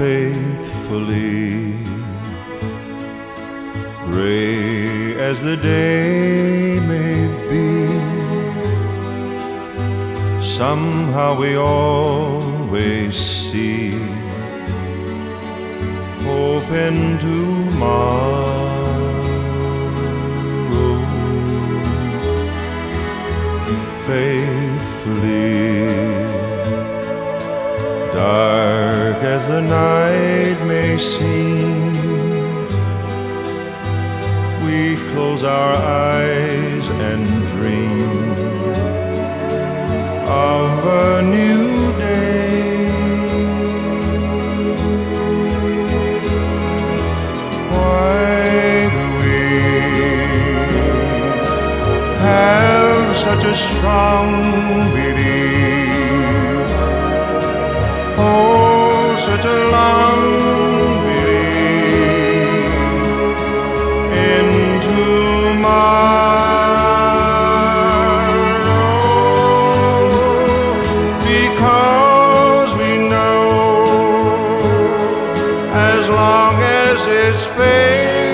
faithfully. Gray as the day may be, somehow we always see hope in tomorrow. Faithfully, dark as the night may seem, we close our eyes and dream of a new day. Why do we have such a strong belief? Oh, such a long belief in tomorrow, because we know as long as it's faith